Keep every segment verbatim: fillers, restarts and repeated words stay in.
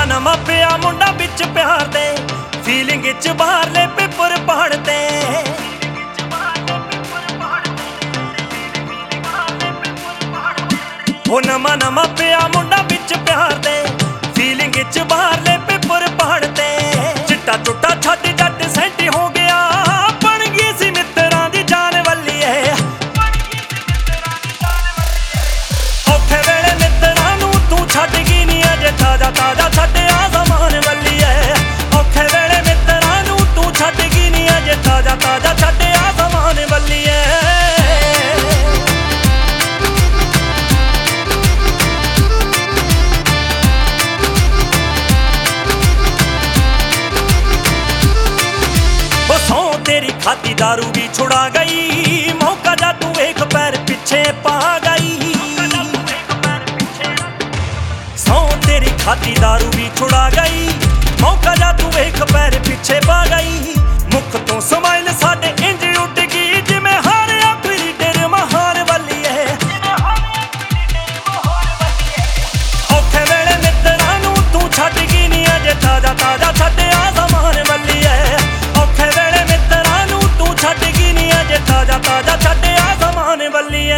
ਨਵਾਂ ਪਿਆ ਮੁੰਡਾ ਵਿੱਚ ਪਿਆਰ ਦੇ, ਫੀਲਿੰਗ ਚ ਬਾਹਰਲੇ ਪੇਪਰ ਪੜ੍ਹਦੇ। ਉਹ ਨਵਾਂ ਨਵਾਂ ਪਿਆ ਮੁੰਡਾ ਵਿੱਚ ਪਿਆਰ ਦੇ, ਫੀਲਿੰਗ ਚ ਬਾਹਰਲੇ ਪੇਪਰ ਪੜ੍ਹਦੇ। ਚਿੱਟਾ ਚੁੱਟਾ ਛੱਡ ਜੱਟ ਸੈਂਟੀ ਹੋ ਗਿਆ, ਬਣ ਗਈ ਸੀ ਮਿੱਤਰਾਂ ਦੀ ਜਾਨ ਵੱਲੀਏ। ਔਖੇ ਵੇਲੇ ਮਿੱਤਰਾਂ ਨੂੰ ਤੂੰ ਛੱਡ ਗਈ ਨੀ, ਅਜੇ ਤਾਜ਼ਾ ਤਾਜ਼ਾ ਛੱਡਿਆ ਜ਼ਮਾਨ ਵੱਲੀਏ। ਔਖੇ ਵੇਲੇ ਮਿੱਤਰਾਂ ਨੂੰ ਤੂੰ ਛੱਡ ਗਈ ਨੀ, ਅਜੇ ਤਾਜ਼ਾ ਤਾਜ਼ਾ ਛੱਡਿਆ ਜ਼ਮਾਨ ਵੱਲੀਏ। तेरी खाती दारू भी छुड़ा गई, मौका जा तू एक पैर पीछे पा गई। सौ तेरी खाती दारू भी छुड़ा गई, मौका जा तू एक पैर पीछे पा गई। मुख तो स्माइल साडे इंज उड़ गई, जिवें हार आखरी डेर महार वालीए। औखे वेले मित्तरां नूं तू छड्ड गई नी, अजे ताजा ताजा छड्डिया ज़मान वालीए। औखे वेले मित्तरां नूं तू छड्ड गई नी, अजे ताजा ताजा छड्डिया ज़मान वालीए।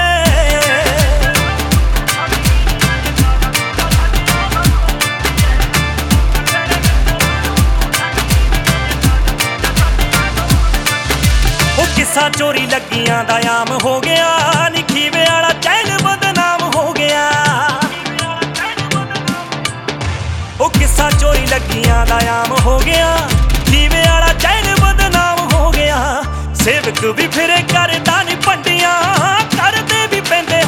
किस्सा चोरी लगियां दा आम हो गया, नी खीवे वाला चैन बदनाम हो गया। ओ किस्सा चोरी लगियां दा आम हो गया, खीवे वाला चैन बदनाम हो गया। सेवक भी फिरे करदा नी पंडियां, करदे भी पैंदे